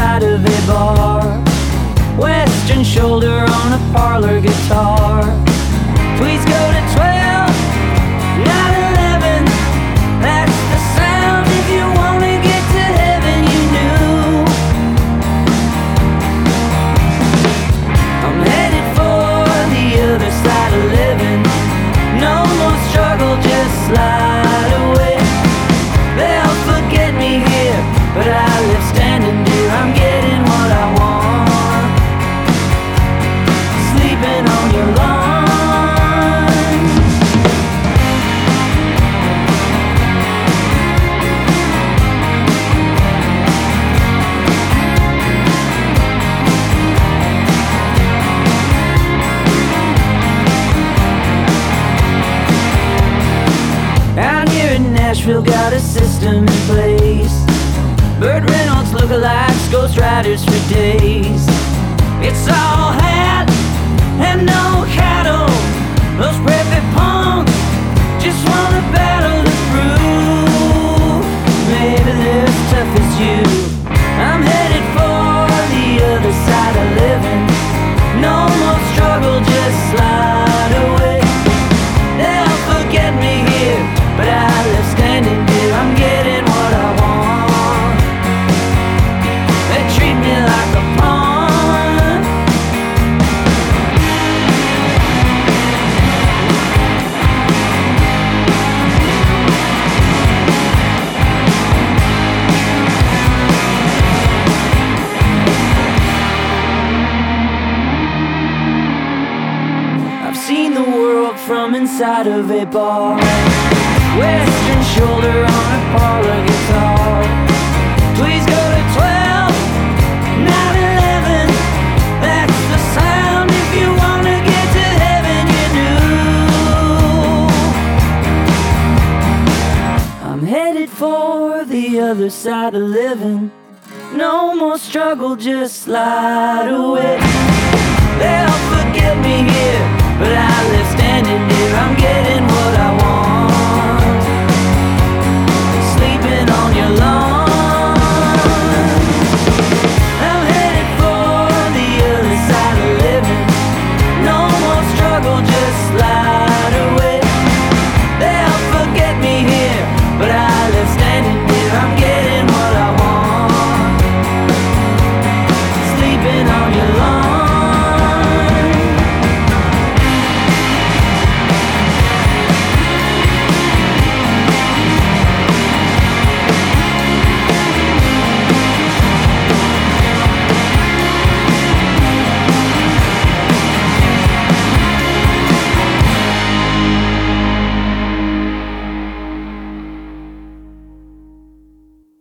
side of a bar. Western shoulder on a parlor guitar. Please go to 12, not 11. That's the sound if you wanna get to heaven, you knew. I'm headed for the other side of living. No more struggle, just slide away. They'll forget me here, but I live standing here. I'm getting what I want, sleeping on your lawn. Out here in Nashville, got a system in place. Burt Reynolds lookalikes, ghost riders for days. It's all hat and no cattle. Those preppy punks just wanna battle the prove maybe they're as tough as you. I'm headed for the other side of living. No more struggle, just slide away. They'll forget me here, but I live standing here. I'm getting what I want. They treat me like a pawn. I've seen the world from inside of a bar. Western shoulder on a parlor guitar. Please go to 12, not 11. That's the sound if you wanna get to heaven, you knew. I'm headed for the other side of living. No more struggle, just slide away. They'll forget me here, but I live standing here. I'm getting what I want.